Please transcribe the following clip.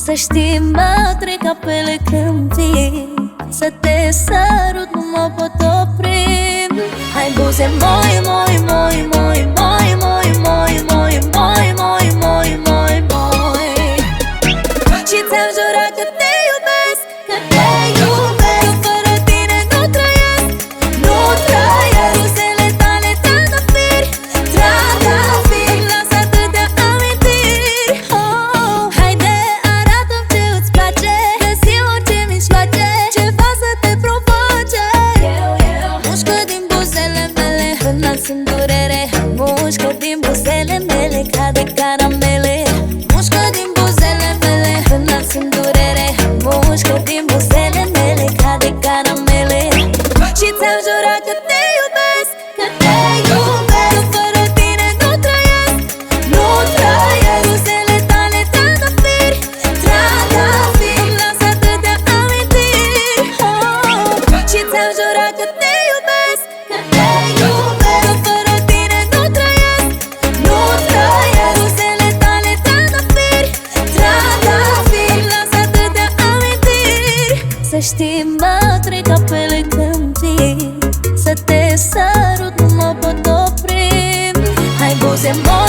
Să știi, mă trec apele când vii, să te sărut, nu mă pot opri. Hai buze moi, moi, moi, moi, moi, moi, moi, moi, moi, moi, moi, moi, moi. Și ți-am jurat că te iubesc, că te iubesc, că fără tine nu trăiesc, nu trăiesc. Buzele tale trandafiri, trandafiri, lasă atâtea amintiri. Oh, haide, arată-mi ce îți place, găsi orice mijloace, ceva să te provoace. Mușcă din buzele mele până simt durere, mușcă din buzele mele ca de caramele. Mușcă din buzele mele până simt durere, mușcă din buzele mele ca de caramele. Și ți-am jurat că te iubesc, că te iubesc, că fără tine nu trăiesc, nu trăiesc. Buzele tale trandafiri, trandafiri, lasă atâtea amintiri. Oh, și ți-am jurat că te iubesc, că te iubesc, că fără tine nu trăiesc, nu trăiesc. Buzele tale trandafiri, trandafiri, lasă atâtea amintiri. Să știi, mă trec apele când vii, să te sărut, nu mă pot opri. Hai buze moi,